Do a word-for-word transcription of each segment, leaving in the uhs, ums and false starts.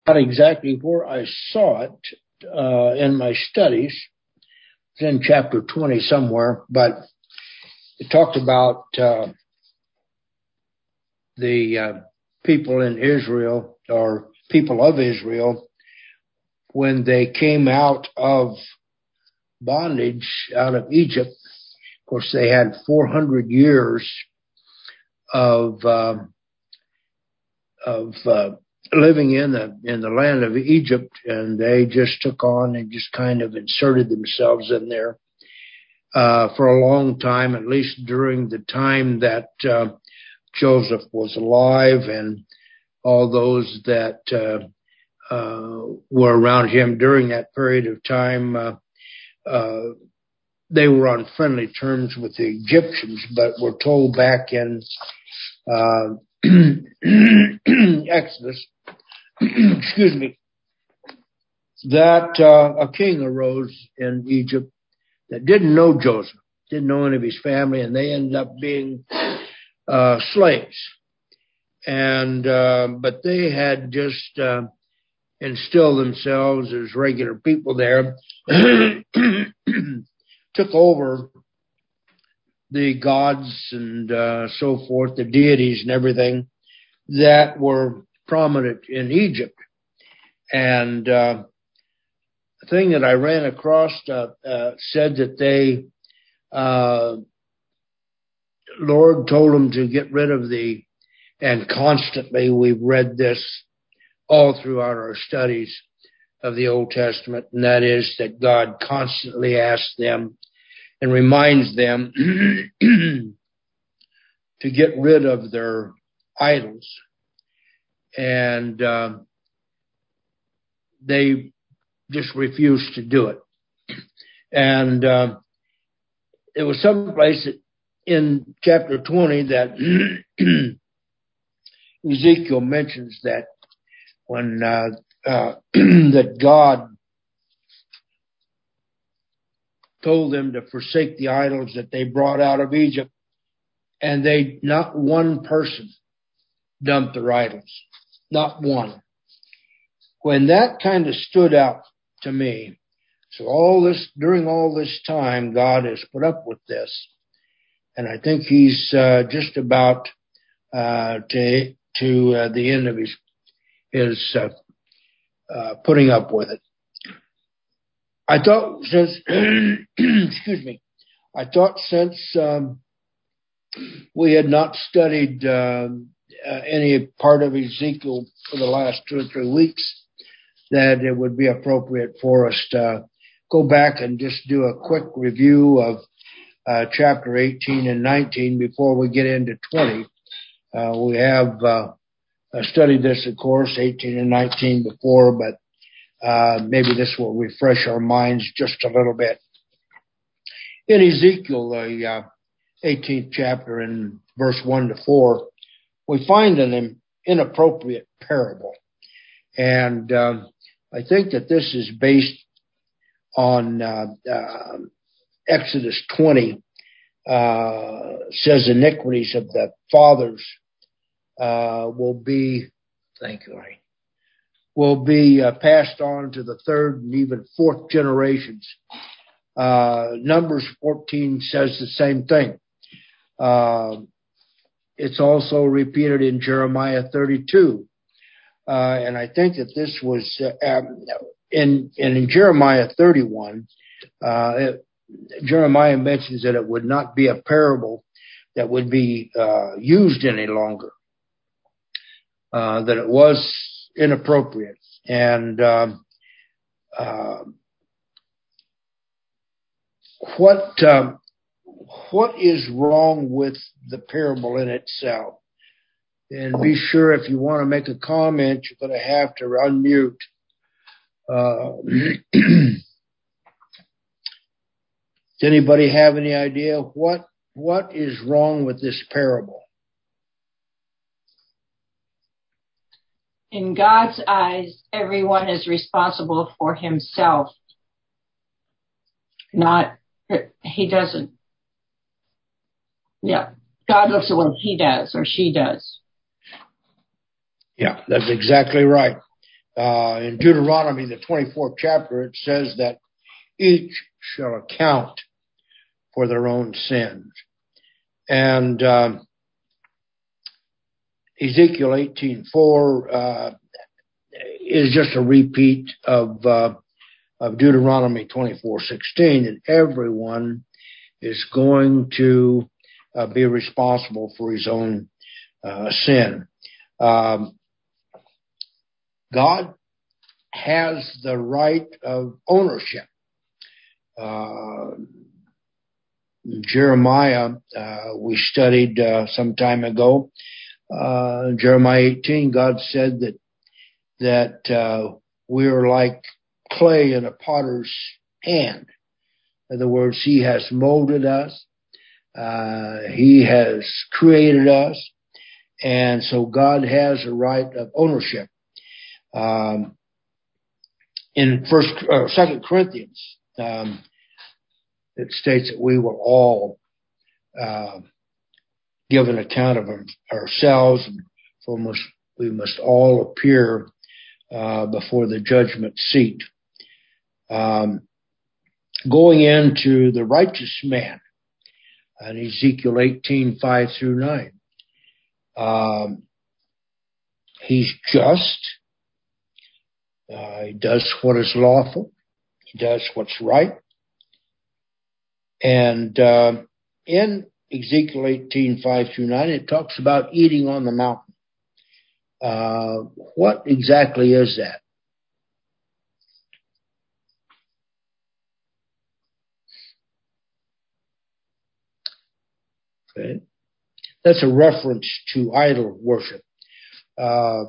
Not exactly where I saw it uh, in my studies. It's in chapter twenty somewhere, but it talked about uh, the uh, people in Israel, or people of Israel, when they came out of bondage, out of Egypt. Of course, they had four hundred years of uh, of uh, living in the in the land of Egypt, and they just took on and just kind of inserted themselves in there uh, for a long time, at least during the time that uh, Joseph was alive, and all those that uh, uh, were around him during that period of time. Uh, uh, they were on friendly terms with the Egyptians, but we're told back in uh, Exodus, excuse me, that uh, a king arose in Egypt that didn't know Joseph, didn't know any of his family, and they ended up being uh, slaves. And uh, but they had just uh, instilled themselves as regular people there, took over the gods and uh, so forth, the deities and everything that were prominent in Egypt. And uh, the thing that I ran across uh, uh, said that they, uh, Lord told them to get rid of the, and constantly we've read this all throughout our studies of the Old Testament, and that is that God constantly asks them and reminds them to get rid of their idols. And uh, they just refused to do it. And uh, there was some place in chapter twenty that Ezekiel mentions that when uh, uh, that God told them to forsake the idols that they brought out of Egypt, and they, not one person dumped their idols. Not one. When that kind of stood out to me, so all this, during all this time, God has put up with this, and I think he's uh, just about uh, to to uh, the end of his his uh, uh, putting up with it. I thought since, excuse me, I thought since um, we had not studied uh, uh, any part of Ezekiel for the last two or three weeks, that it would be appropriate for us to go back and just do a quick review of uh, chapter eighteen and nineteen before we get into twenty. Uh, we have uh, studied this, of course, eighteen and nineteen before, but Uh, maybe this will refresh our minds just a little bit. In Ezekiel, the uh, eighteenth chapter, in verse one to four, we find an inappropriate parable. And uh, I think that this is based on uh, uh, Exodus twenty, uh, says iniquities of the fathers uh, will be, thank you, Ray. will be uh, passed on to the third and even fourth generations. Uh, Numbers fourteen says the same thing. Uh, it's also repeated in Jeremiah thirty-two. Uh, and I think that this was uh, in, in Jeremiah thirty-one, uh, it, Jeremiah mentions that it would not be a parable that would be uh, used any longer, uh, that it was inappropriate. And um, uh, what um, what is wrong with the parable in itself? And be sure, if you want to make a comment, you're going to have to unmute. Uh, does anybody have any idea what what is wrong with this parable? In God's eyes, everyone is responsible for himself. Not, he doesn't. Yeah, God looks at what he does or she does. Yeah, that's exactly right. Uh, in Deuteronomy, the twenty-fourth chapter, it says that each shall account for their own sins. And uh, Ezekiel eighteen four uh, is just a repeat of uh, of Deuteronomy twenty-four sixteen, and everyone is going to uh, be responsible for his own uh, sin. Um, God has the right of ownership. Uh, Jeremiah, uh, we studied uh, some time ago. Uh, Jeremiah eighteen, God said that that uh, we're like clay in a potter's hand. In other words, He has molded us. Uh, he has created us. And so God has a right of ownership. Um, in first, uh, Second Corinthians, um, it states that we will all uh, give an account of ourselves, and for must, we must all appear uh, before the judgment seat. Um, going into the righteous man, in Ezekiel eighteen five through nine, um, he's just. Uh, he does what is lawful. He does what's right. And uh, in Ezekiel eighteen five through nine, it talks about eating on the mountain. Uh, what exactly is that? Okay. That's a reference to idol worship. Uh,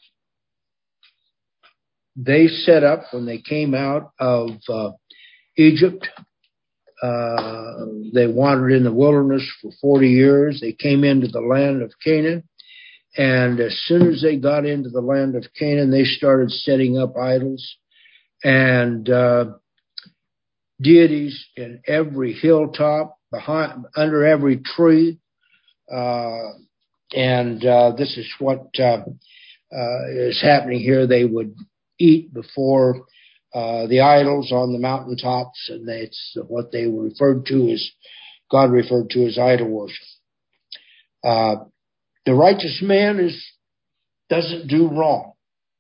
they set up, when they came out of uh, Egypt, uh, they wandered in the wilderness for forty years. They came into the land of Canaan. And as soon as they got into the land of Canaan, they started setting up idols and uh, deities in every hilltop, behind, under every tree. Uh, and uh, this is what uh, uh, is happening here. They would eat before uh, the idols on the mountaintops, and that's what they were referred to as, God referred to as idol worship. Uh, the righteous man is doesn't do wrong.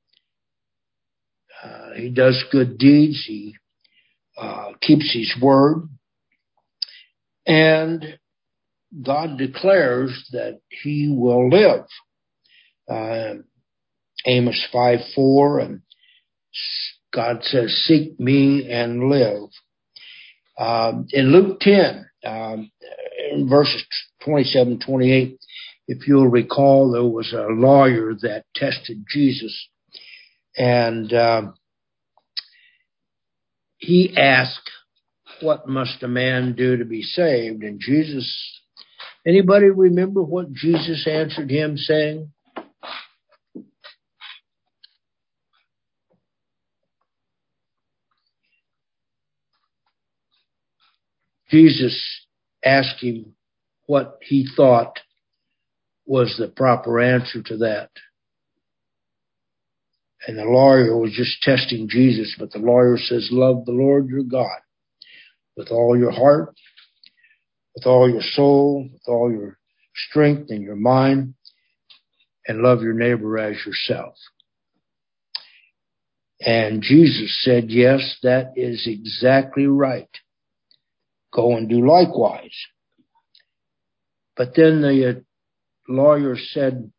Uh, he does good deeds. He uh, keeps his word. And God declares that he will live. Uh, Amos five four, and God says, seek me and live. Um, in Luke ten, um, in verses twenty-seven, twenty-eight, if you'll recall, there was a lawyer that tested Jesus, and uh, he asked, what must a man do to be saved? And Jesus, anybody remember what Jesus answered him, saying? Jesus asked him what he thought was the proper answer to that. And the lawyer was just testing Jesus, but the lawyer says, love the Lord your God with all your heart, with all your soul, with all your strength and your mind, and love your neighbor as yourself. And Jesus said, yes, that is exactly right. Go and do likewise. But then the lawyer said,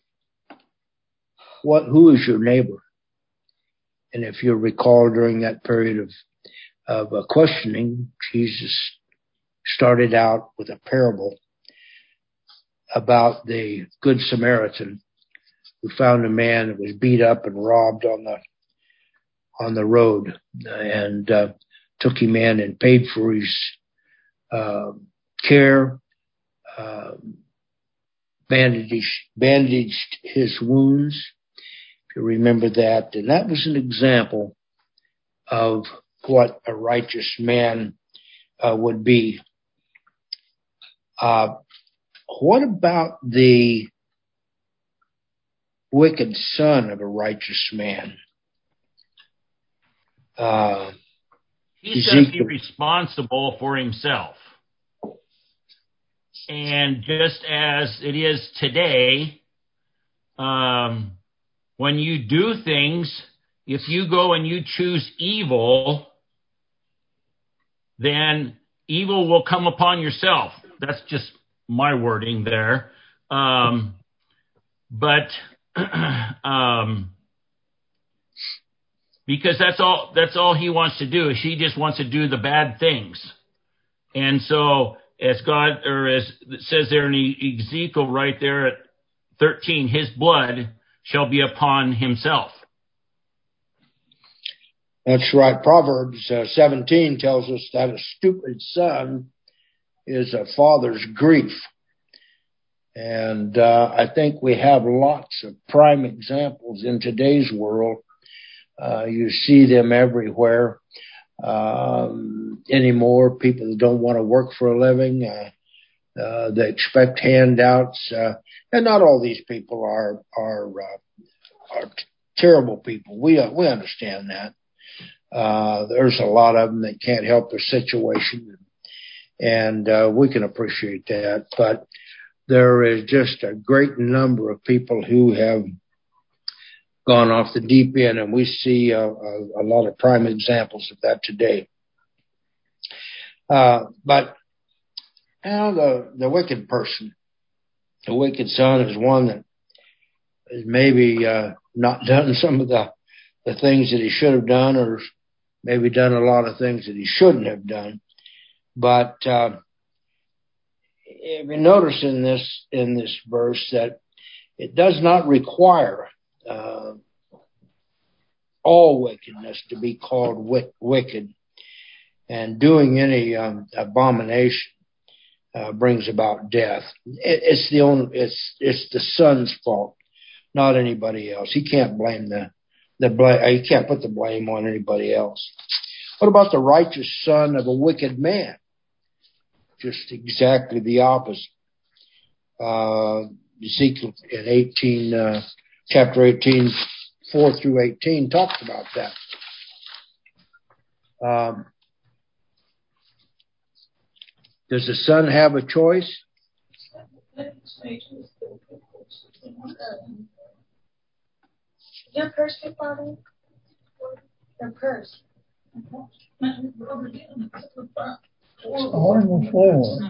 "What? Who is your neighbor?" And if you recall, during that period of of uh, questioning, Jesus started out with a parable about the Good Samaritan who found a man that was beat up and robbed on the on the road, and uh, took him in and paid for his uh, care, uh, bandaged bandaged his wounds. If you remember that, and that was an example of what a righteous man uh, would be. Uh, what about the wicked son of a righteous man? Uh, He's going to be Ezekiel. responsible for himself. And just as it is today, um, when you do things, if you go and you choose evil, then evil will come upon yourself. That's just my wording there. Um, but um, because that's all that's all he wants to do is he just wants to do the bad things. And so as God, or as it says there in Ezekiel right there at thirteen, his blood shall be upon himself. That's right. Proverbs uh, seventeen tells us that a stupid son is a father's grief. And uh, I think we have lots of prime examples in today's world. Uh, you see them everywhere um, anymore. People that don't want to work for a living, uh, uh, they expect handouts. Uh, and not all these people are are, uh, are t- terrible people. We uh, we understand that. Uh, there's a lot of them that can't help their situation, and uh, we can appreciate that. But there is just a great number of people who have gone off the deep end, and we see a, a, a lot of prime examples of that today. Uh, but you know, the the wicked person, the wicked son, is one that has maybe uh, not done some of the the things that he should have done, or maybe done a lot of things that he shouldn't have done. But uh, if you notice in this in this verse that it does not require uh, all wickedness to be called wick- wicked, and doing any um, abomination uh, brings about death. It, it's the only it's it's the son's fault, not anybody else. He can't blame the the blame. He can't put the blame on anybody else. What about the righteous son of a wicked man? Just exactly the opposite. Uh, Ezekiel in eighteen, uh, chapter eighteen, four through eighteen talks about that. Um, does the son have a choice? Your purse, your father? Your purse. On the floor.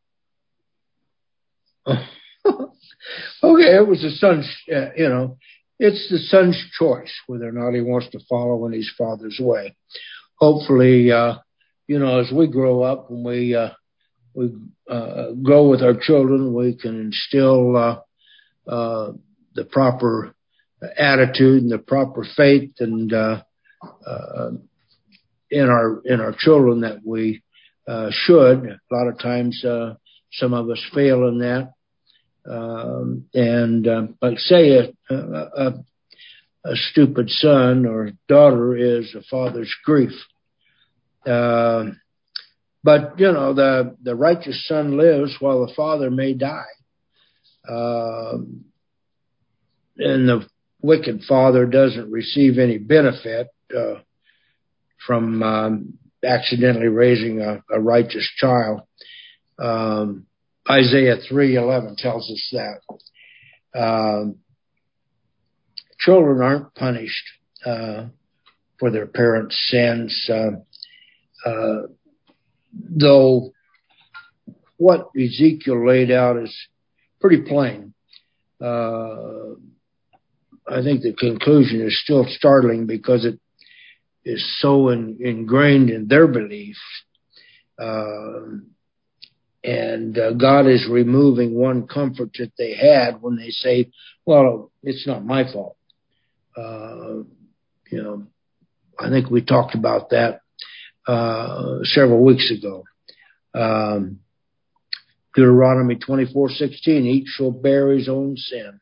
Okay, it was the son's, uh, you know, it's the son's choice whether or not he wants to follow in his father's way. Hopefully, uh, you know, as we grow up and we uh, we uh, grow with our children, we can instill uh, uh, the proper attitude and the proper faith and uh, uh, in our in our children that we uh, should. A lot of times, uh, some of us fail in that. Um, and uh, like say a, a, a stupid son or daughter is a father's grief. Uh, but you know the the righteous son lives while the father may die, uh, and the wicked father doesn't receive any benefit uh, from um, accidentally raising a, a righteous child. Um, Isaiah three eleven tells us that. Um, children aren't punished uh, for their parents' sins, uh, uh, though what Ezekiel laid out is pretty plain. Uh, I think the conclusion is still startling because it is so in, ingrained in their beliefs. Uh, And uh, God is removing one comfort that they had when they say, well, it's not my fault. Uh, you know, I think we talked about that uh, several weeks ago. Um, Deuteronomy twenty-four sixteen, each shall bear his own sin.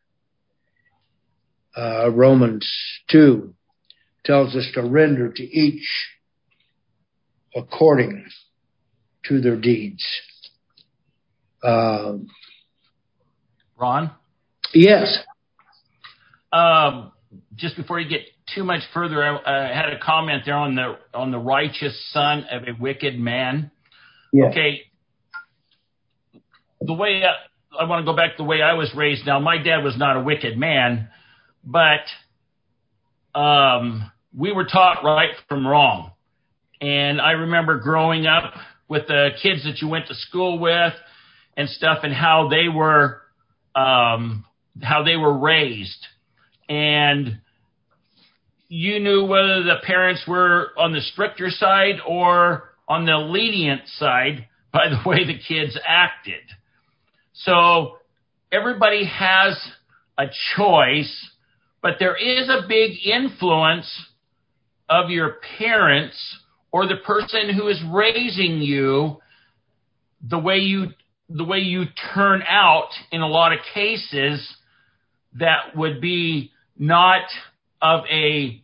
Uh, Romans two tells us to render to each according to their deeds. Um, Ron? Yes. Um, just before you get too much further, I uh, had a comment there on the on the righteous son of a wicked man. Yeah. Okay. The way I, I want to go back to the way I was raised. Now, my dad was not a wicked man, but um, we were taught right from wrong. And I remember growing up with the kids that you went to school with and stuff, and how they were um, how they were raised. And you knew whether the parents were on the stricter side or on the lenient side by the way the kids acted. So everybody has a choice, but there is a big influence of your parents or the person who is raising you, the way you the way you turn out in a lot of cases that would be not of a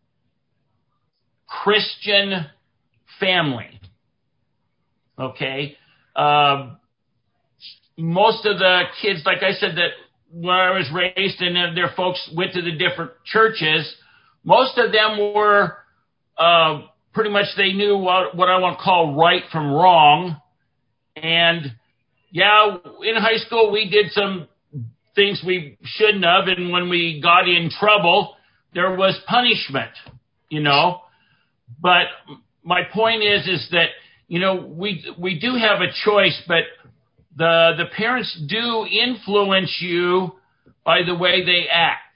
Christian family. Okay? Uh, most of the kids, like I said, that when I was raised and their folks went to the different churches, most of them were uh, pretty much, they knew what, what I want to call right from wrong. And yeah, in high school, we did some things we shouldn't have. And when we got in trouble, there was punishment, you know. But my point is, is that, you know, we, we do have a choice, but the, the parents do influence you by the way they act.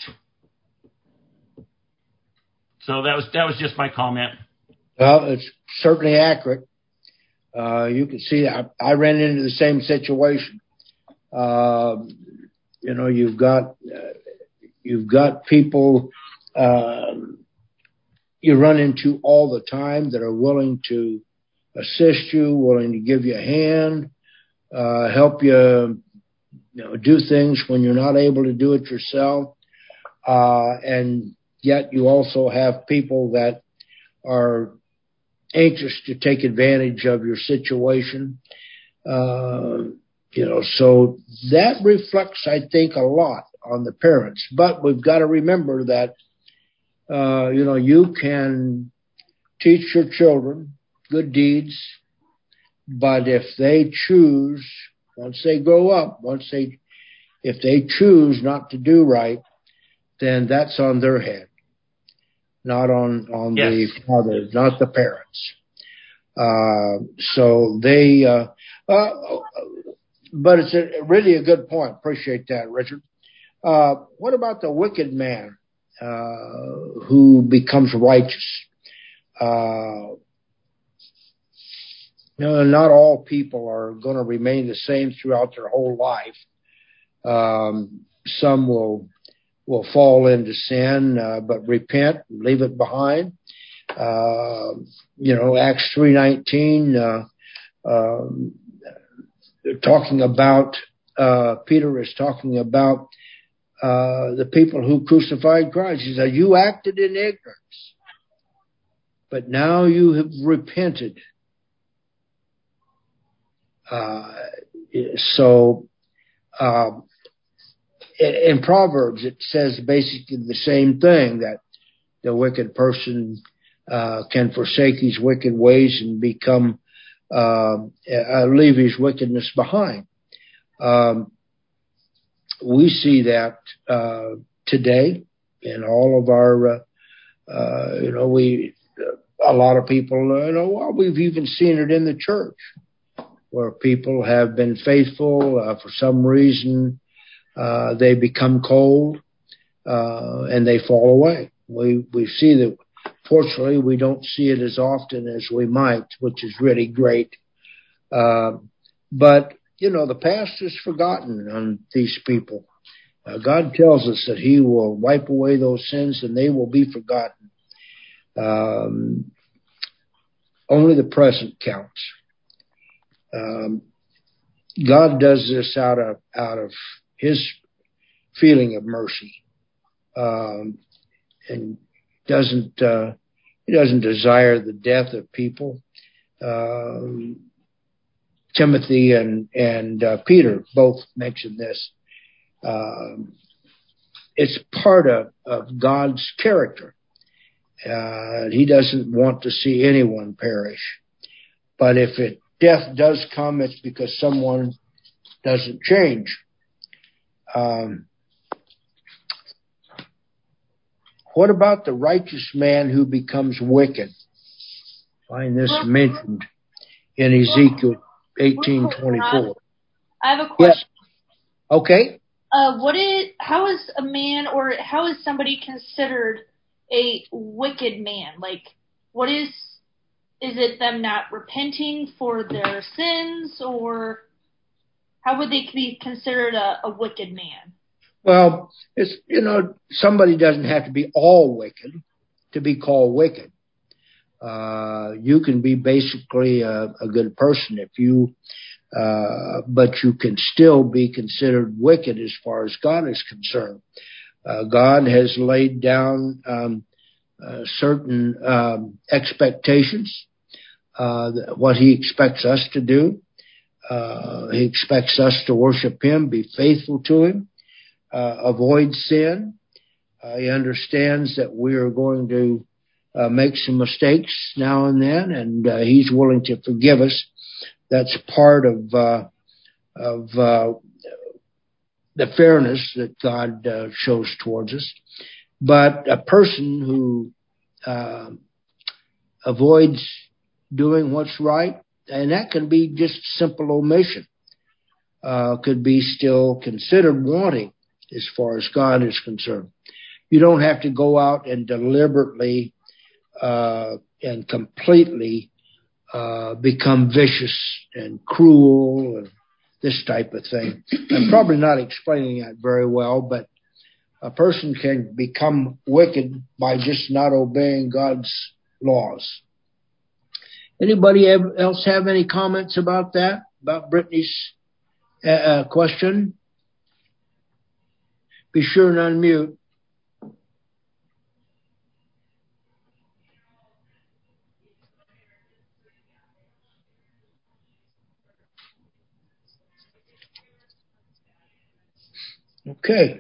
So that was, that was just my comment. Well, it's certainly accurate. Uh, you can see I, I ran into the same situation. Uh, you know, you've got, uh, you've got people, uh, you run into all the time that are willing to assist you, willing to give you a hand, uh, help you, you know, do things when you're not able to do it yourself. Uh, and yet you also have people that are anxious to take advantage of your situation. Uh, you know, so that reflects, I think, a lot on the parents. But we've got to remember that, uh, you know, you can teach your children good deeds, but if they choose, once they grow up, once they, if they choose not to do right, then that's on their head, not on, on yes. the father, not the parents. Uh, so they, uh, uh, but it's a, really a good point. Appreciate that, Richard. Uh, what about the wicked man, uh, who becomes righteous? Uh, you know, not all people are going to remain the same throughout their whole life. Um, some will, will fall into sin, uh, but repent and leave it behind. Uh, you know, Acts three nineteen, uh, um, they're talking about, uh, Peter is talking about, uh, the people who crucified Christ. He said, you acted in ignorance, but now you have repented. Uh, so, uh, in Proverbs, it says basically the same thing, that the wicked person uh, can forsake his wicked ways and become, uh, uh, leave his wickedness behind. Um, we see that uh, today in all of our, uh, uh, you know, we, a lot of people, uh, you know, well, we've even seen it in the church where people have been faithful uh, for some reason. Uh, they become cold, uh, and they fall away. We, we see that, fortunately, we don't see it as often as we might, which is really great. Uh, but, you know, the past is forgotten on these people. Uh, God tells us that he will wipe away those sins and they will be forgotten. Um, only the present counts. Um, God does this out of, out of his feeling of mercy, um, and doesn't, uh, he doesn't desire the death of people. Um, Timothy and, and, uh, Peter both mentioned this. Um, it's part of, of God's character. Uh, he doesn't want to see anyone perish. But if it, death does come, it's because someone doesn't change. Um, what about the righteous man who becomes wicked? Find this mentioned in Ezekiel eighteen twenty-four. I have a question. Yeah. Okay. Uh, what is? How is a man, or how is somebody considered a wicked man? Like, what is? Is it them not repenting for their sins, or how would they be considered a, a wicked man? Well, it's, you know, somebody doesn't have to be all wicked to be called wicked. Uh, you can be basically a, a good person if you, uh, but you can still be considered wicked as far as God is concerned. Uh, God has laid down, um, uh, certain, um, expectations, uh, what he expects us to do. Uh, he expects us to worship him, be faithful to him, uh, avoid sin. Uh, he understands that we are going to Uh, make some mistakes now and then, and uh, he's willing to forgive us. That's part of uh, of uh, the fairness that God uh, shows towards us. But a person who uh, avoids doing what's right, and that can be just simple omission, uh, could be still considered wanting as far as God is concerned. You don't have to go out and deliberately Uh, and completely uh, become vicious and cruel and this type of thing. I'm probably not explaining that very well, but a person can become wicked by just not obeying God's laws. Anybody else have any comments about that, about Brittany's uh, question? Be sure and unmute. Okay.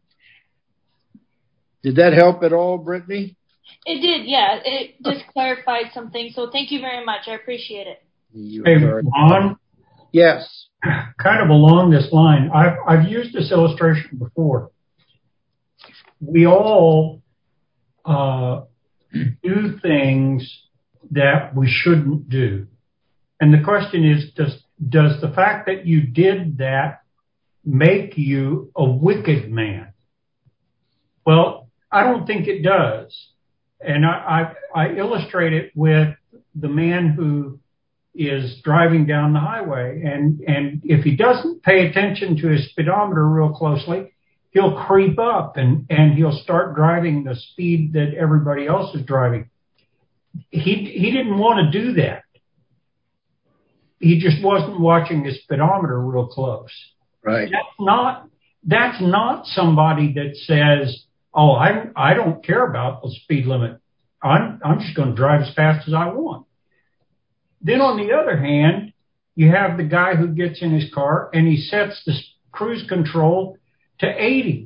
Did that help at all, Brittany? It did, yeah. It just clarified something. So thank you very much. I appreciate it. You're hey, very Ron? Yes. Kind of along this line, I've, I've used this illustration before. We all uh, do things that we shouldn't do. And the question is, does, does the fact that you did that make you a wicked man? Well, I don't think it does. And I, I, I illustrate it with the man who is driving down the highway. And, and if he doesn't pay attention to his speedometer real closely, he'll creep up and, and he'll start driving the speed that everybody else is driving. He, he didn't want to do that. He just wasn't watching his speedometer real close. Right. That's not, that's not somebody that says, oh, I, I don't care about the speed limit. I'm, I'm just going to drive as fast as I want. Then on the other hand, you have the guy who gets in his car and he sets the cruise control to eighty.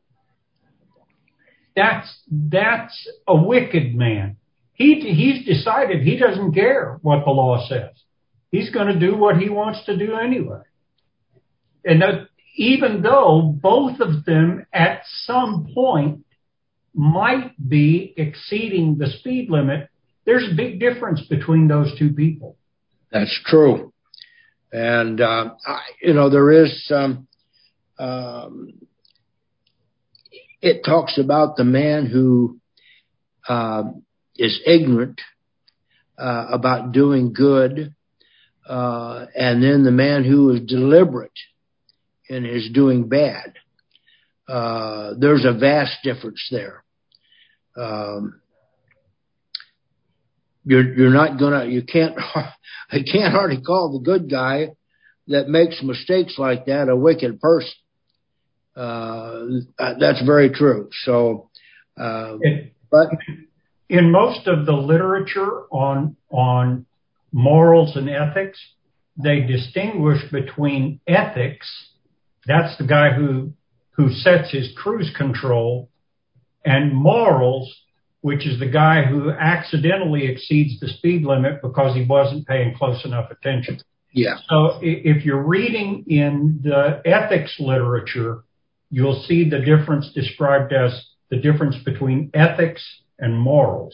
That's, that's a wicked man. He, he's decided he doesn't care what the law says. He's going to do what he wants to do anyway. And that, even though both of them at some point might be exceeding the speed limit, there's a big difference between those two people. That's true. And, uh, I, you know, there is some, um, it talks about the man who uh, is ignorant uh, about doing good, uh, and then the man who is deliberate in his doing bad. Uh, there's a vast difference there. Um, you're, you're not gonna, you can't, I can't hardly call the good guy that makes mistakes like that a wicked person. Uh, that's very true. So, uh, it, but in most of the literature on, on morals and ethics, they distinguish between ethics. That's the guy who, who sets his cruise control, and morals. which is the guy who accidentally exceeds the speed limit because he wasn't paying close enough attention. Yeah. So if you're reading in the ethics literature, you'll see the difference described as the difference between ethics and morals.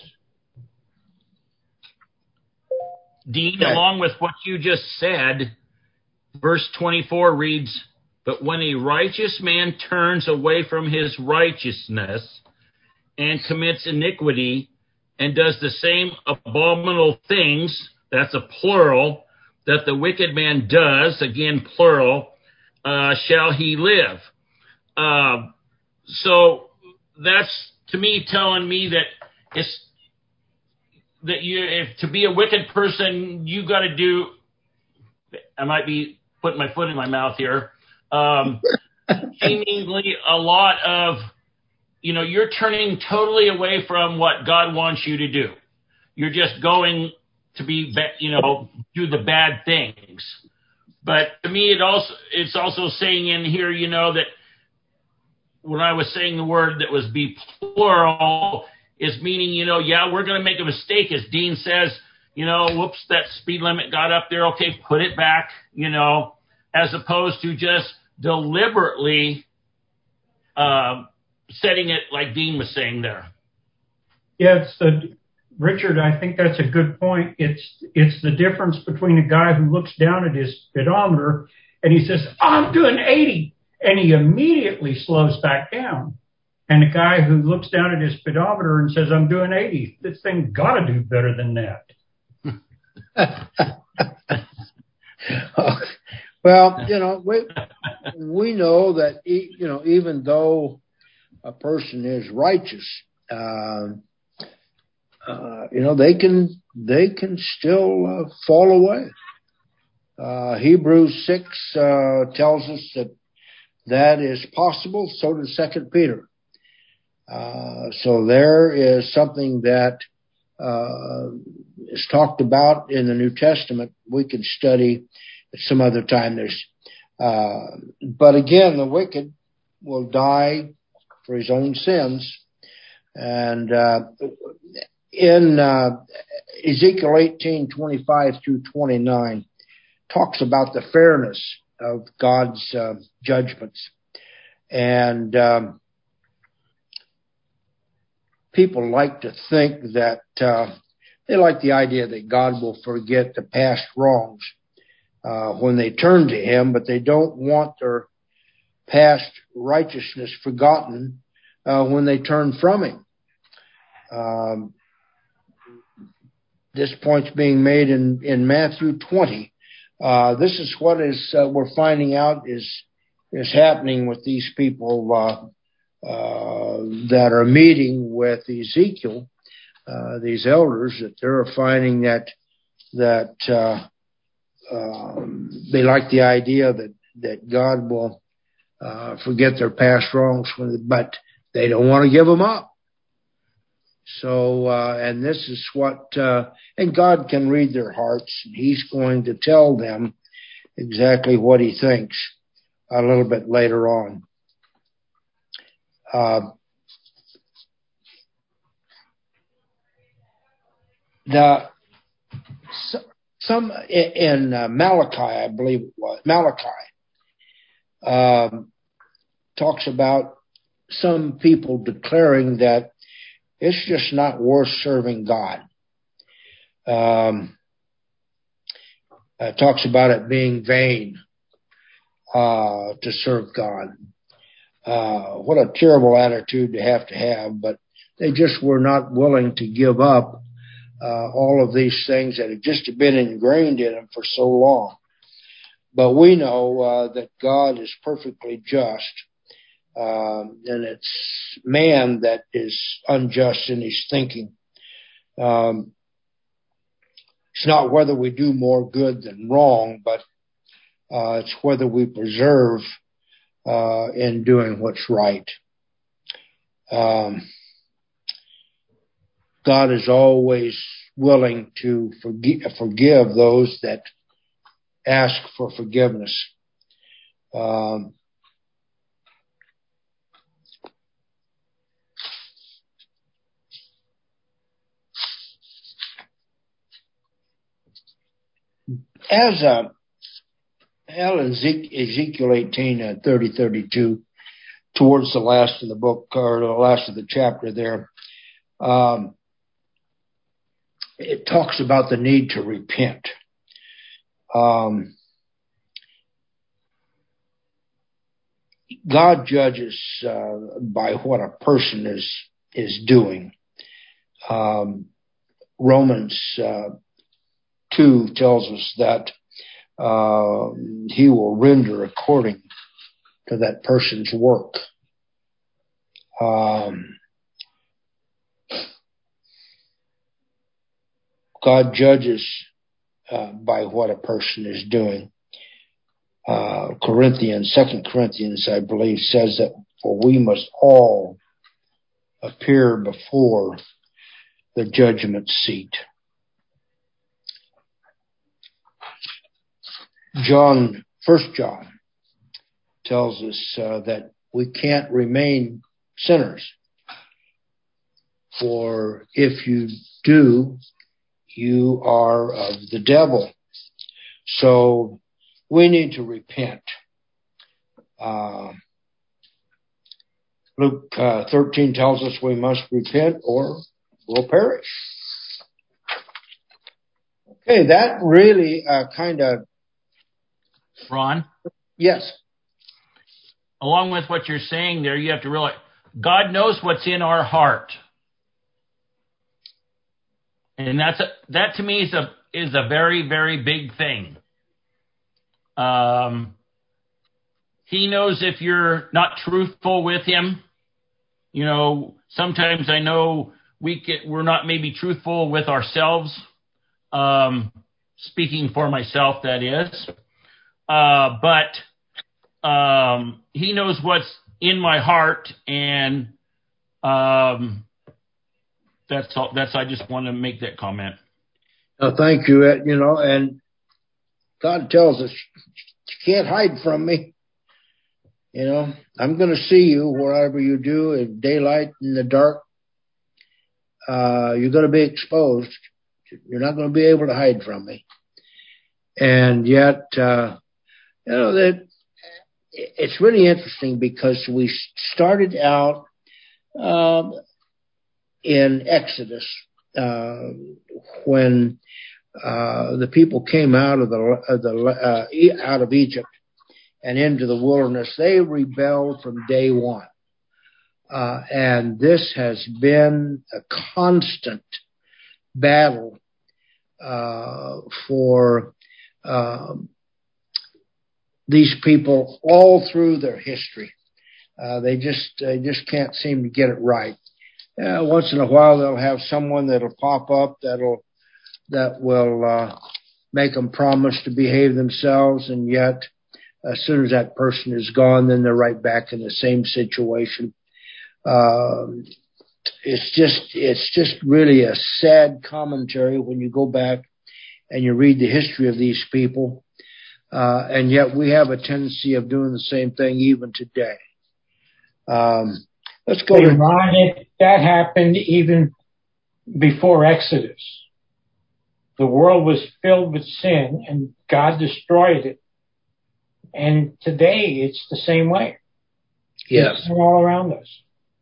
Dean, Okay. along with what you just said, verse twenty-four reads, "But when a righteous man turns away from his righteousness and commits iniquity and does the same abominable things," that's a plural, "that the wicked man does," again plural, uh, "shall he live?" Uh, so that's, to me, telling me that it's that you, if to be a wicked person, you got to do. I might be putting my foot in my mouth here. Um, seemingly a lot of, you know, you're turning totally away from what God wants you to do. You're just going to be, you know, do the bad things. But to me, it also it's also saying in here, you know, that when I was saying the word that was be plural, is meaning, you know, yeah, we're going to make a mistake. As Dean says, you know, whoops, that speed limit got up there. Okay, put it back, you know, as opposed to just deliberately uh, setting it like Dean was saying there. Yeah, it's the, Richard, I think that's a good point. It's it's the difference between a guy who looks down at his speedometer and he says, oh, I'm doing eighty, and he immediately slows back down. And a guy who looks down at his speedometer and says, I'm doing eighty, this thing got to do better than that. Well, you know, we we know that, you know, even though a person is righteous, uh, uh, you know, they can they can still uh, fall away. Uh, Hebrews six uh, tells us that that is possible. So does Second Peter. Uh, so there is something that uh, is talked about in the New Testament. We can study at some other time. There's, uh, but again, the wicked will die for his own sins. And uh, in uh, Ezekiel eighteen twenty-five through twenty-nine, talks about the fairness of God's uh, judgments. And um, people like to think that uh, they like the idea that God will forget the past wrongs uh, when they turn to him, but they don't want their past righteousness forgotten uh, when they turn from him. Um, this point's being made in, in Matthew twenty. Uh, this is what is uh, we're finding out is is happening with these people uh, uh, that are meeting with Ezekiel, uh, these elders, that they're finding that that uh, um, they like the idea that that God will uh, forget their past wrongs, but they don't want to give them up. So, uh, and this is what, uh, and God can read their hearts, and he's going to tell them exactly what he thinks a little bit later on. Uh, the, some, in uh, Malachi, I believe it was, Malachi, um, talks about some people declaring that it's just not worth serving God. Um, uh, talks about it being vain uh, to serve God. Uh, what a terrible attitude to have to have, but they just were not willing to give up uh, all of these things that had just been ingrained in them for so long. But we know uh, that God is perfectly just. Um, and it's man that is unjust in his thinking. Um, it's not whether we do more good than wrong, but uh, it's whether we preserve uh, in doing what's right. Um, God is always willing to forgive, forgive those that ask for forgiveness. Um, as uh, Ezekiel eighteen, uh, thirty, thirty-two, towards the last of the book, or the last of the chapter there, um, it talks about the need to repent. Um, God judges uh, by what a person is is doing. Um, Romans uh, two tells us that uh, He will render according to that person's work. Um, God judges uh, by what a person is doing. Uh, Corinthians, Second Corinthians, I believe, says that for we must all appear before the judgment seat. John, First John, tells us uh, that we can't remain sinners, for if you do, you are of the devil. So we need to repent. Uh, Luke uh, thirteen tells us we must repent or we'll perish. Okay, that really uh, kind of... Ron? Yes. Along with what you're saying there, you have to realize God knows what's in our heart. And that's a, that to me is a is a very, very big thing. Um, he knows if you're not truthful with him. You know, sometimes I know we get, we're not maybe truthful with ourselves. Um, speaking for myself, that is. Uh, but um, he knows what's in my heart, and um, that's all. That's I just want to make that comment. Oh, thank you. Uh, you know, and God tells us, you can't hide from me. You know, I'm going to see you wherever you do, in daylight, in the dark. Uh, you're going to be exposed. You're not going to be able to hide from me. And yet, uh, you know, that it's really interesting because we started out um, in Exodus uh, when uh, the people came out of the, of the uh, out of Egypt and into the wilderness. They rebelled from day one, uh, and this has been a constant battle uh, for um, these people all through their history. Uh, they just they just can't seem to get it right. Uh, once in a while, they'll have someone that'll pop up that'll that will uh, make them promise to behave themselves, and yet, as soon as that person is gone, then they're right back in the same situation. Um, it's just it's just really a sad commentary when you go back and you read the history of these people. Uh, and yet we have a tendency of doing the same thing even today. Um, let's go hey, to... Ron, it, that happened even before Exodus. The world was filled with sin, and God destroyed it. And today it's the same way. Yes. It's all around us.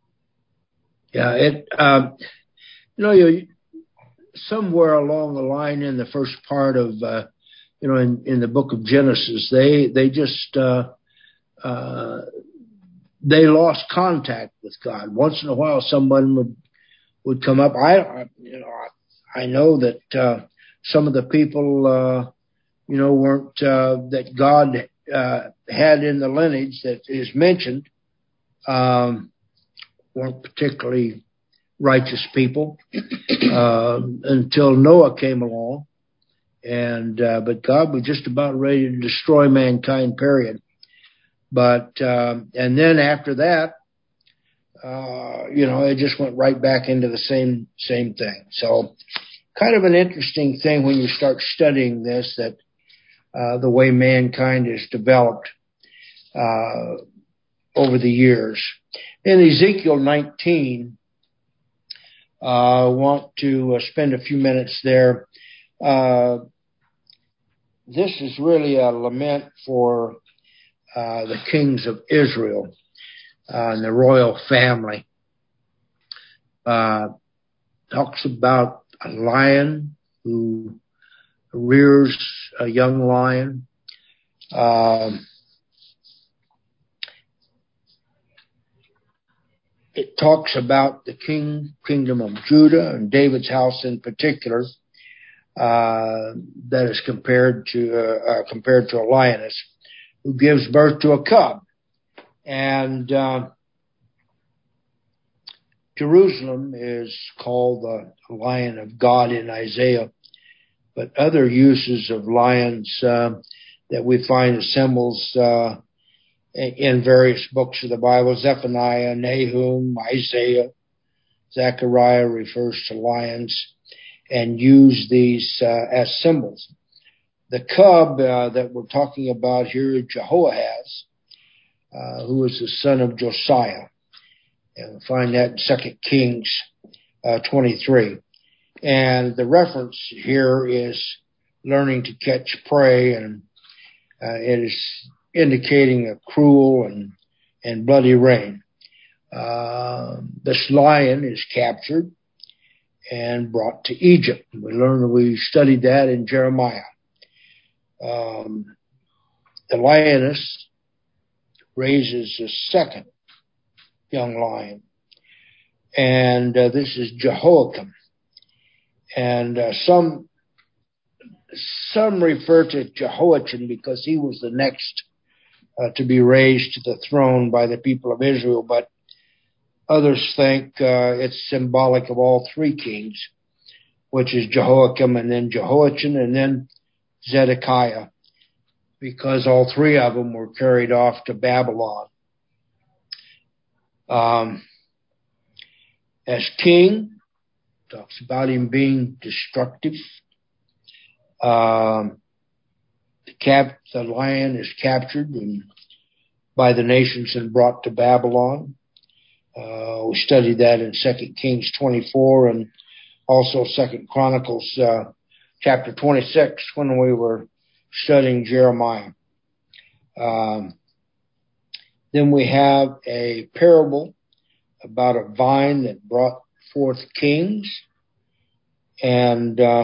Yeah, it... Um, you know, you somewhere along the line in the first part of... Uh, You know, in, in the book of Genesis, they they just uh, uh, they lost contact with God. Once in a while, someone would would come up. I you know I know that uh, some of the people uh, you know weren't uh, that God uh, had in the lineage that is mentioned um, weren't particularly righteous people uh, until Noah came along. And, uh, but God was just about ready to destroy mankind, period. But, um, and then after that, uh, you know, it just went right back into the same, same thing. So kind of an interesting thing when you start studying this, that, uh, the way mankind is developed, uh, over the years. In Ezekiel nineteen, uh, I want to uh, spend a few minutes there. Uh, this is really a lament for uh, the kings of Israel uh, and the royal family. Uh, talks about a lion who rears a young lion. Um, it talks about the king, kingdom of Judah and David's house in particular, uh, that is compared to uh, uh, compared to a lioness who gives birth to a cub. And uh, Jerusalem is called the Lion of God in Isaiah, but other uses of lions uh, that we find as symbols uh, in various books of the Bible, Zephaniah, Nahum, Isaiah, Zechariah refers to lions and use these uh, as symbols. The cub uh, that we're talking about here is Jehoahaz, uh, who was the son of Josiah. And we'll find that in Second Kings uh, twenty-three. And the reference here is learning to catch prey, and uh, it is indicating a cruel and, and bloody reign. Uh, this lion is captured and brought to Egypt. We learned, we studied that in Jeremiah. Um, the lioness raises a second young lion, and uh, this is Jehoiakim. And uh, some some refer to Jehoiachin because he was the next uh, to be raised to the throne by the people of Israel, but others think uh, it's symbolic of all three kings, which is Jehoiakim and then Jehoiachin and then Zedekiah, because all three of them were carried off to Babylon. Um, as king, talks about him being destructive. Um, the, cap, the lion is captured and by the nations and brought to Babylon. Uh, we studied that in Second Kings twenty-four and also Second Chronicles uh, chapter twenty-six when we were studying Jeremiah. Um, then we have a parable about a vine that brought forth kings, and uh,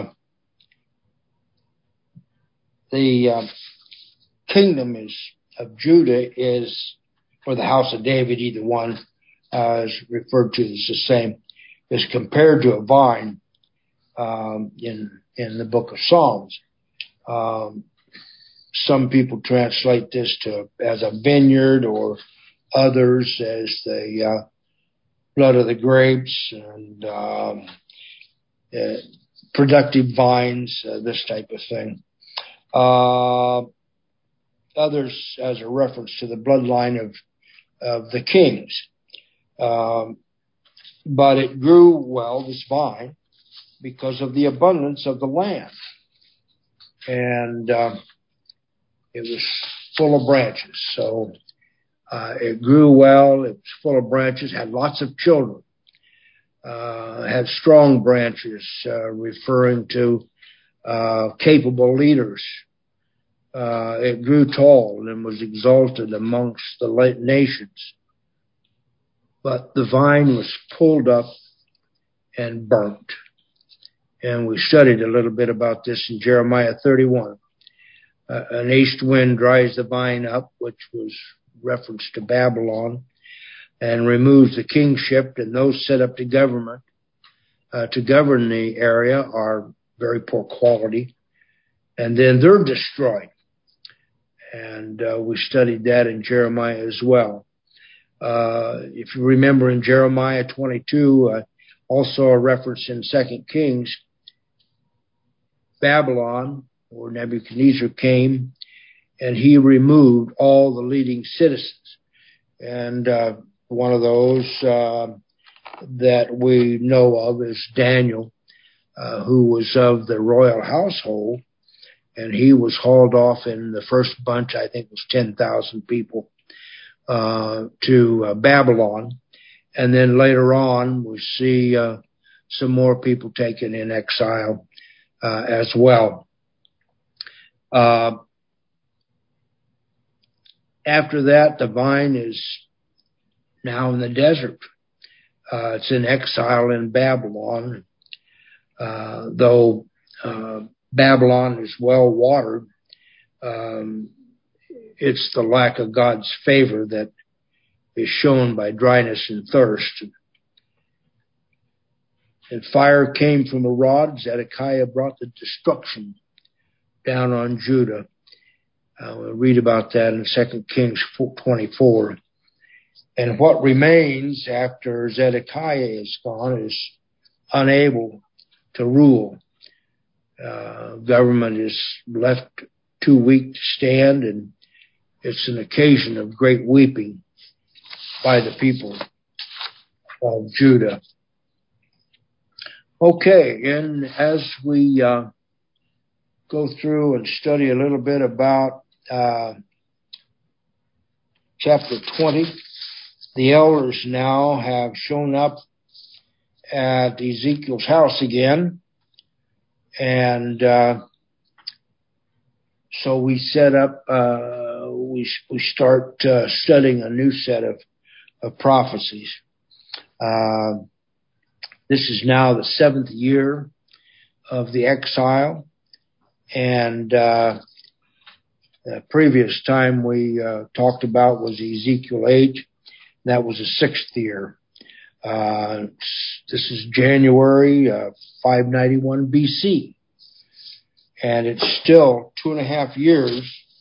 the uh, kingdom is of Judah is, or the house of David, either one uh, is referred to as the same, is compared to a vine um, in in the book of Psalms. Um, some people translate this to as a vineyard, or others as the uh, blood of the grapes and um, uh, productive vines, uh, this type of thing. Uh, others as a reference to the bloodline of of the kings. Um, but it grew well, this vine, because of the abundance of the land. And uh, it was full of branches. So uh, it grew well, it was full of branches, had lots of children, uh, had strong branches, uh, referring to uh, capable leaders. Uh, it grew tall and was exalted amongst the nations. But the vine was pulled up and burnt. And we studied a little bit about this in Jeremiah thirty-one. Uh, an east wind dries the vine up, which was reference to Babylon, and removes the kingship, and those set up to government, uh, to govern the area are very poor quality. And then they're destroyed. And uh, we studied that in Jeremiah as well. Uh, if you remember in Jeremiah twenty-two, uh, also a reference in Second Kings, Babylon, or Nebuchadnezzar, came and he removed all the leading citizens. And uh, one of those uh, that we know of is Daniel, uh, who was of the royal household, and he was hauled off in the first bunch, I think it was ten thousand people, uh, to uh, Babylon. And then later on, we see uh, some more people taken in exile uh, as well. Uh, after that, the vine is now in the desert. Uh, it's in exile in Babylon. Uh, though uh, Babylon is well watered, um, it's the lack of God's favor that is shown by dryness and thirst. And fire came from the rod. Zedekiah brought the destruction down on Judah. Uh, we'll read about that in Second Kings twenty-four. And what remains after Zedekiah is gone is unable to rule. Uh, government is left too weak to stand, and it's an occasion of great weeping by the people of Judah. Okay, and as we uh, go through and study a little bit about uh, chapter twenty, the elders now have shown up at Ezekiel's house again, and uh, so we set up, uh, we we start uh, studying a new set of, of prophecies. Uh, this is now the seventh year of the exile, and uh, the previous time we uh, talked about was Ezekiel eight. That was the sixth year. Uh, this is January uh, five ninety-one B C, and it's still two and a half years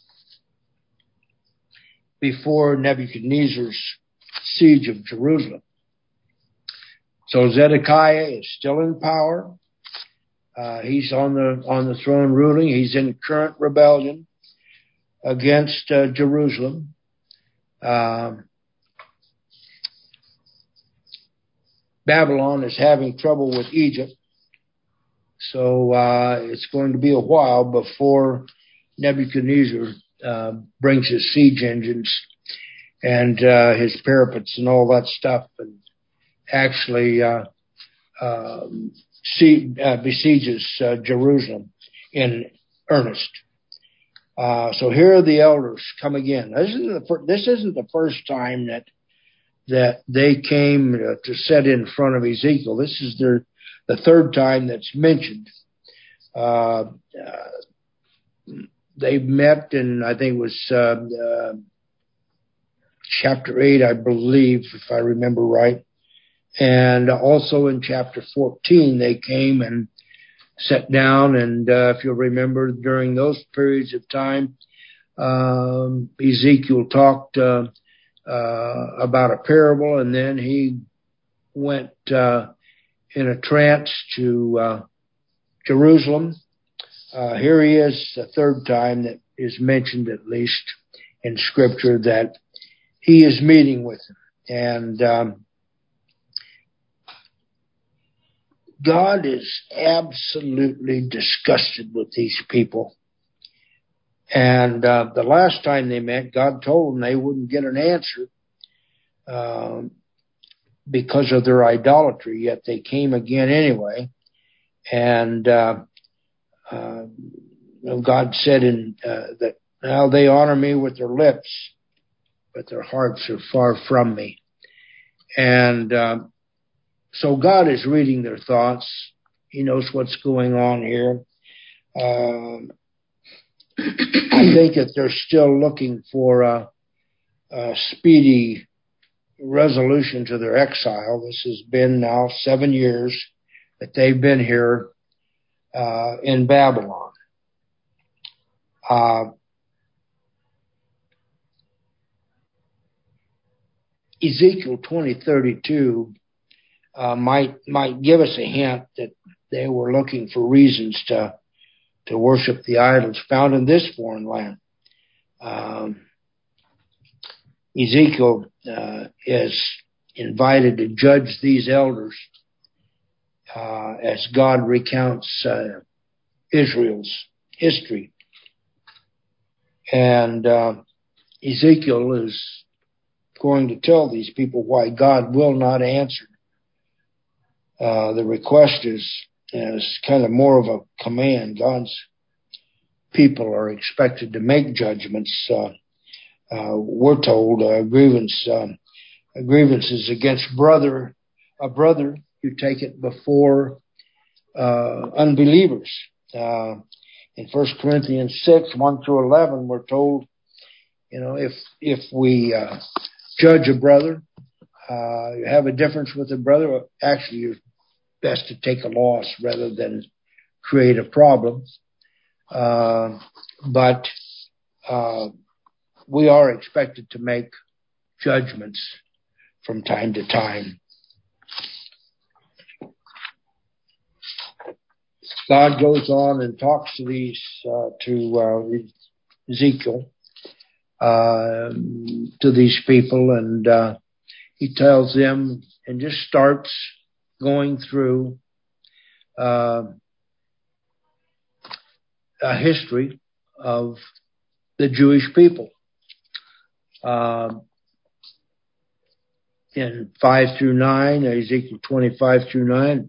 before Nebuchadnezzar's siege of Jerusalem. So Zedekiah is still in power. Uh, he's on the on the throne ruling. He's in current rebellion against uh, Jerusalem. Um, Babylon is having trouble with Egypt, so uh, it's going to be a while before Nebuchadnezzar uh, brings his siege engines and uh, his parapets and all that stuff, and actually uh, uh, see, uh, besieges uh, Jerusalem in earnest. Uh, so here are the elders come again. This isn't the, fir- this isn't the first time that that they came uh, to sit in front of Ezekiel. This is their the third time that's mentioned. Uh, uh, they met in, I think it was uh, uh, chapter eight, I believe, if I remember right. And also in chapter fourteen, they came and sat down. And uh, if you'll remember, during those periods of time, um, Ezekiel talked uh, Uh, about a parable, and then he went uh, in a trance to uh, Jerusalem. Uh, here he is, the third time that is mentioned, at least in Scripture, that he is meeting with him. And um, God is absolutely disgusted with these people. And uh, the last time they met, God told them they wouldn't get an answer um, because of their idolatry, yet they came again anyway. And uh, uh, God said in, uh, that, now they honor me with their lips, but their hearts are far from me. And uh, so God is reading their thoughts. He knows what's going on here. Uh, I think that they're still looking for a, a speedy resolution to their exile. This has been now seven years that they've been here uh, in Babylon. Uh, Ezekiel twenty thirty-two uh, might might give us a hint that they were looking for reasons to to worship the idols found in this foreign land. Um, Ezekiel uh, is invited to judge these elders uh, as God recounts uh, Israel's history. And uh, Ezekiel is going to tell these people why God will not answer. Uh, the request is, is kind of more of a command. God's people are expected to make judgments. Uh, uh, we're told uh, grievance, um, grievances against brother, a brother, you take it before uh, unbelievers. Uh, in First Corinthians six, one through eleven, we're told, you know, if if we uh, judge a brother, uh, you have a difference with a brother, actually it's best to take a loss rather than create a problem. Uh, but uh, we are expected to make judgments from time to time. God goes on and talks to these uh, to uh, Ezekiel, uh, to these people, and uh, he tells them and just starts going through uh, a history of the Jewish people. Uh, in five through nine, Ezekiel twenty-five through nine,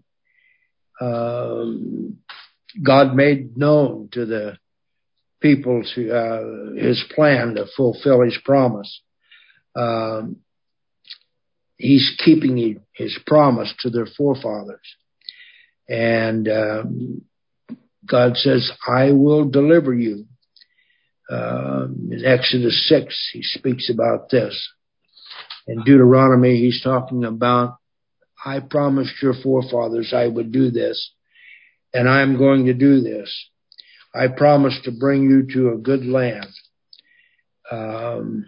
um, God made known to the people to, uh, his plan to fulfill his promise. Um, he's keeping his promise to their forefathers. And um, God says, I will deliver you. Uh, in Exodus six, he speaks about this. In Deuteronomy, he's talking about, I promised your forefathers I would do this, and I'm going to do this. I promised to bring you to a good land. Um,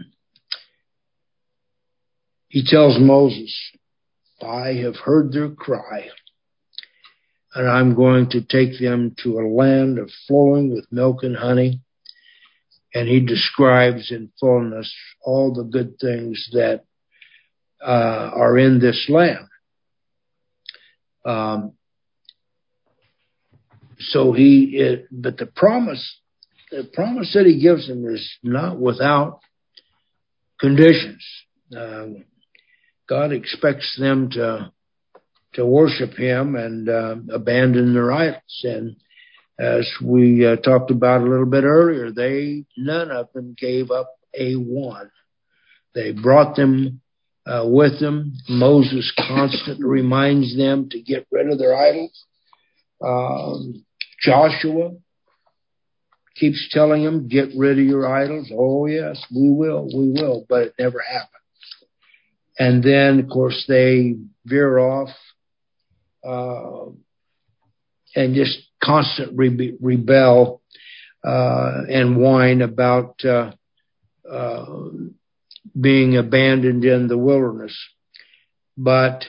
he tells Moses, I have heard their cry, and I'm going to take them to a land of flowing with milk and honey. And he describes in fullness all the good things that uh, are in this land. Um, so he, it, but the promise, the promise that he gives them is not without conditions. Uh, God expects them to to worship him and uh, abandon their idols. And as we uh, talked about a little bit earlier, they none of them gave up a one. They brought them uh, with them. Moses constantly reminds them to get rid of their idols. Um, Joshua keeps telling them, get rid of your idols. Oh, yes, we will, we will. But it never happened. And then, of course, they veer off uh, and just constantly re- rebel uh, and whine about uh, uh, being abandoned in the wilderness. But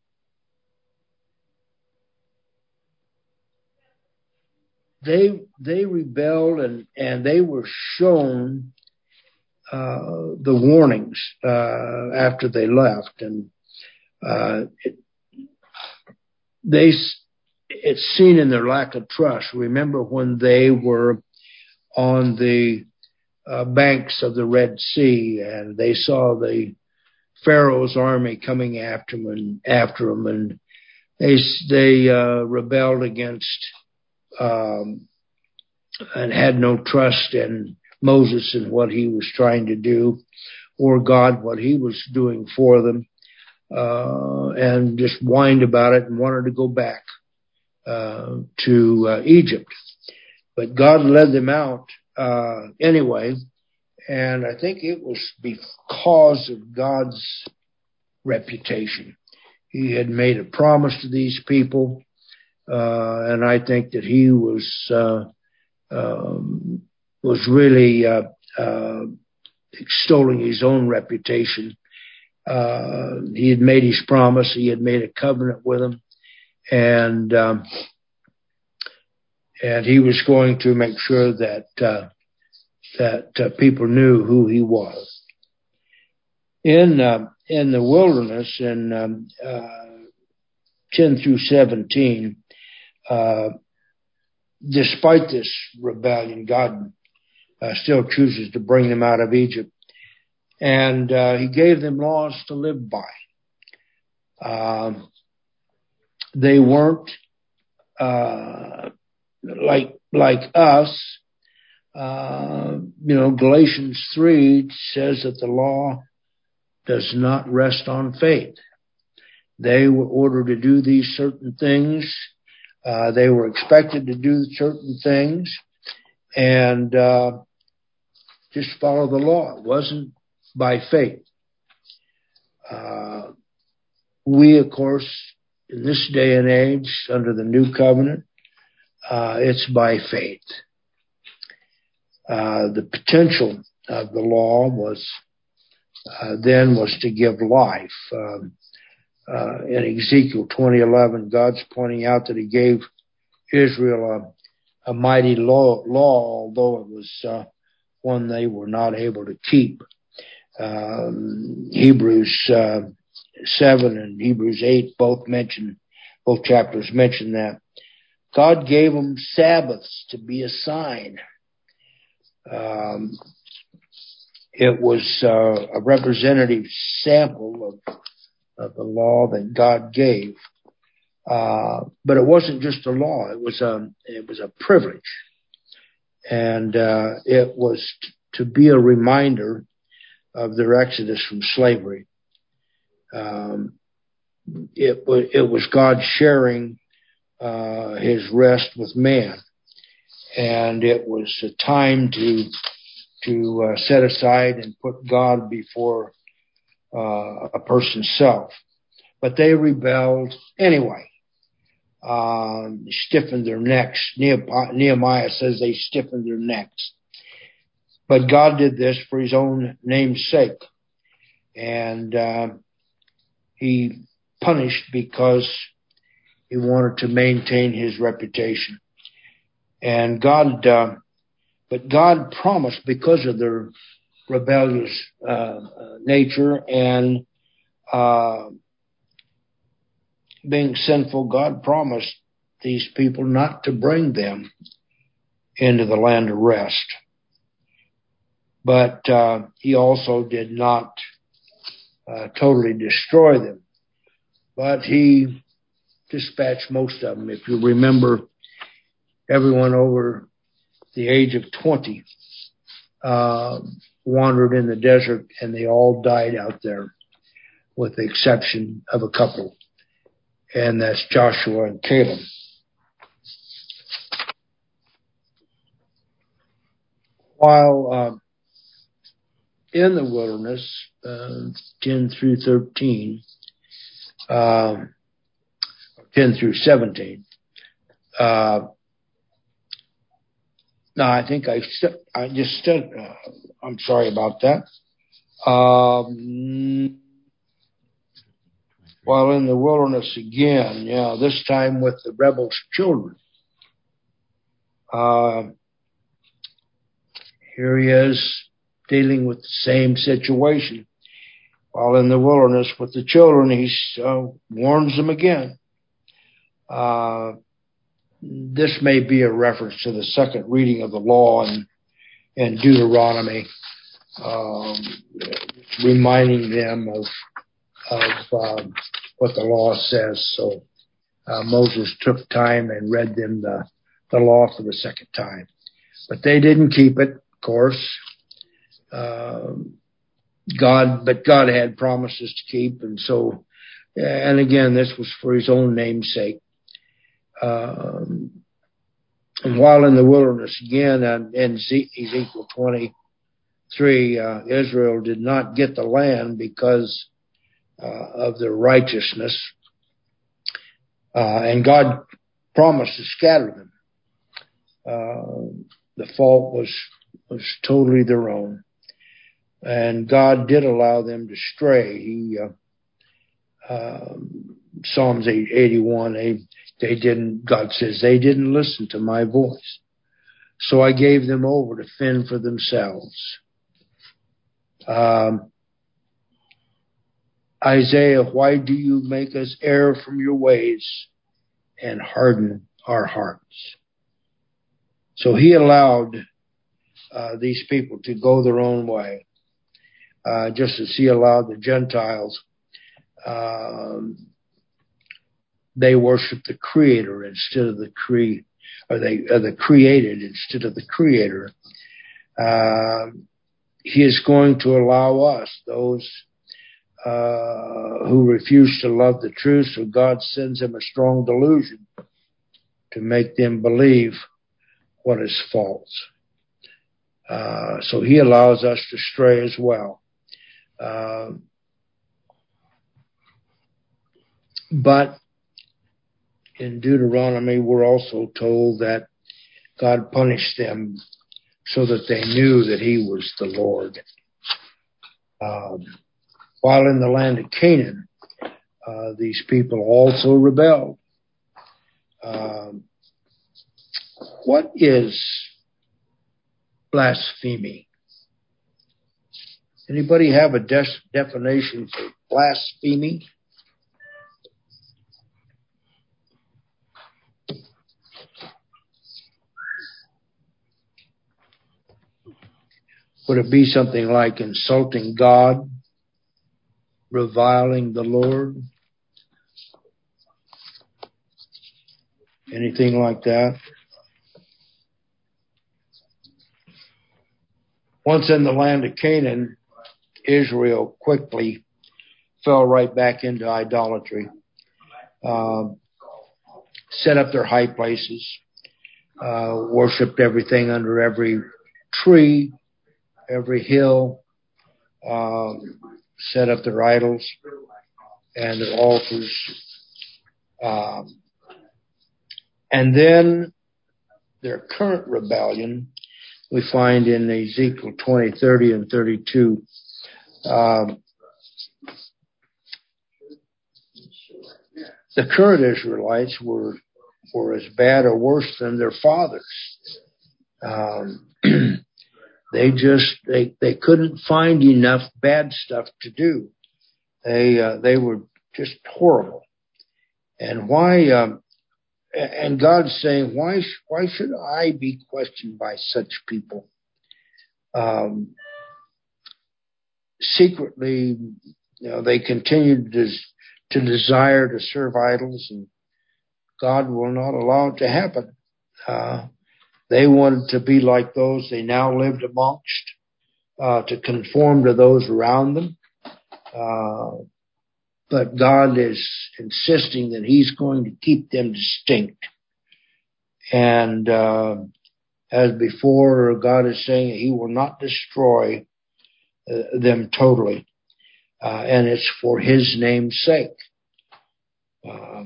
they they rebelled, and, and they were shown uh, the warnings uh, after they left, and uh, it, they it's seen in their lack of trust. Remember when they were on the uh, banks of the Red Sea, and they saw the Pharaoh's army coming after them, and after them, and they they uh, rebelled against um, and had no trust in Moses and what he was trying to do, or God, what he was doing for them, uh, and just whined about it and wanted to go back uh, to uh, Egypt. But God led them out uh, anyway, and I think it was because of God's reputation. He had made a promise to these people, uh, and I think that he was uh, um, was really uh, uh, extolling his own reputation. Uh, he had made his promise. He had made a covenant with them, and um, and he was going to make sure that uh, that uh, people knew who he was. In uh, in the wilderness, in um, uh, ten through seventeen, uh, despite this rebellion, God uh, still chooses to bring them out of Egypt. And uh, he gave them laws to live by. Um, they weren't uh, like like us, uh, you know, Galatians three says that the law does not rest on faith. They were ordered to do these certain things. Uh, they were expected to do certain things and uh, just follow the law. It wasn't by faith. Uh, we, of course, in this day and age, under the new covenant, uh, it's by faith. Uh, the potential of the law was uh, then was to give life. Um, uh, in Ezekiel twenty eleven, God's pointing out that He gave Israel a, a mighty law, law, although it was uh, one they were not able to keep. Um, Hebrews uh, seven and Hebrews eight both mention, both chapters mention that God gave them Sabbaths to be a sign. Um, it was uh, a representative sample of, of the law that God gave, uh, but it wasn't just a law; it was a it was a privilege, and uh, it was t- to be a reminder of their exodus from slavery. Um, it was it was God sharing uh, His rest with man. And it was a time to to uh, set aside and put God before uh, a person's self. But they rebelled anyway. Um, stiffened their necks. Nehemiah says they stiffened their necks. But God did this for His own name's sake. And uh, He punished because He wanted to maintain His reputation. And God, uh, but God promised, because of their rebellious uh, nature and uh, being sinful, God promised these people not to bring them into the land of rest. But uh, He also did not uh, totally destroy them. But He dispatched most of them. If you remember, everyone over the age of twenty uh, wandered in the desert, and they all died out there, with the exception of a couple, and that's Joshua and Caleb. While uh, in the wilderness, uh, ten through thirteen, uh, ten through seventeen, uh, No, I think I st- I just said, uh, I'm sorry about that. Um, while in the wilderness again, yeah, this time with the rebels' children. Uh, here he is dealing with the same situation. While in the wilderness with the children, he uh, warns them again. Uh, this may be a reference to the second reading of the law in, in Deuteronomy, um, reminding them of, of um, what the law says. So uh, Moses took time and read them the, the law for the second time. But they didn't keep it, of course. Um, God, but God had promises to keep, and so, and again, this was for His own name's sake. Um, and while in the wilderness, again, and in Ezekiel twenty-three, uh, Israel did not get the land because uh, of their righteousness, uh, and God promised to scatter them. Uh, the fault was was totally their own. And God did allow them to stray. He, uh, uh, Psalms eighty-one, they, they didn't, God says, they didn't listen to my voice. So I gave them over to fend for themselves. Um, Isaiah, why do you make us err from your ways and harden our hearts? So He allowed uh, these people to go their own way. Uh, just as He allowed the Gentiles, um, they worshiped the Creator instead of the cre, or they uh, the created instead of the Creator. Uh, he is going to allow us, those uh, who refuse to love the truth, so God sends them a strong delusion to make them believe what is false. Uh, so he allows us to stray as well. Uh, but in Deuteronomy, we're also told that God punished them so that they knew that he was the Lord. Um, while in the land of Canaan, uh, these people also rebelled. Um, what is blasphemy? Anybody have a de- definition for blasphemy? Would it be something like insulting God, reviling the Lord? Anything like that? Once in the land of Canaan, Israel quickly fell right back into idolatry, um, set up their high places, uh, worshipped everything under every tree, every hill, um, set up their idols and their altars. Um, and then their current rebellion, we find in Ezekiel twenty, thirty, and thirty-two. Um, the current Israelites were were as bad or worse than their fathers. Um, they just they they couldn't find enough bad stuff to do. They uh, they were just horrible. And why? Um, and God's saying, why why should I be questioned by such people? Um, secretly, you know, they continued to, to desire to serve idols, and God will not allow it to happen. Uh, they wanted to be like those they now lived amongst, uh, to conform to those around them. Uh, but God is insisting that he's going to keep them distinct. And uh, as before, God is saying that he will not destroy uh, them totally. Uh, and it's for his name's sake. Uh,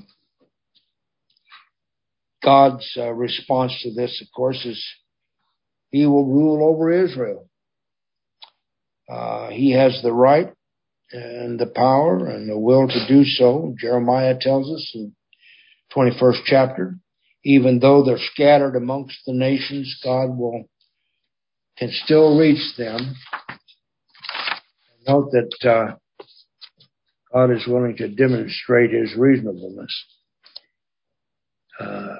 God's uh, response to this, of course, is he will rule over Israel. Uh, he has the right and the power and the will to do so. Jeremiah tells us in twenty-first chapter, even though they're scattered amongst the nations, God will can still reach them. Note that uh, God is willing to demonstrate his reasonableness. Uh,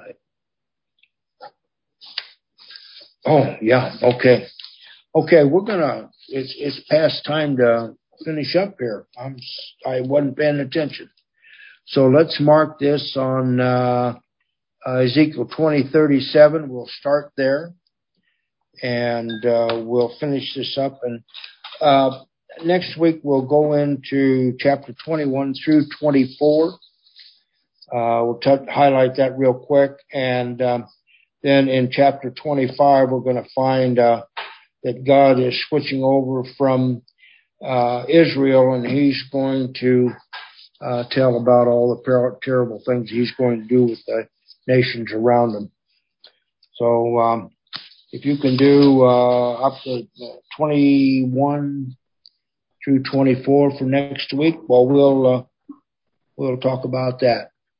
oh, yeah, okay. Okay, we're going to, it's it's past time to finish up here. I'm, I wasn't paying attention. So let's mark this on uh, uh, Ezekiel twenty thirty-seven. We'll start there, and uh, we'll finish this up. And uh, next week we'll go into chapter twenty-one through twenty-four. Uh, we'll t- highlight that real quick. And um, then in chapter twenty-five, we're going to find uh, that God is switching over from uh, Israel, and he's going to uh, tell about all the ter- terrible things he's going to do with the nations around him. So um, if you can do uh, up to twenty-one through twenty-four for next week, well, we'll uh, we'll talk about that.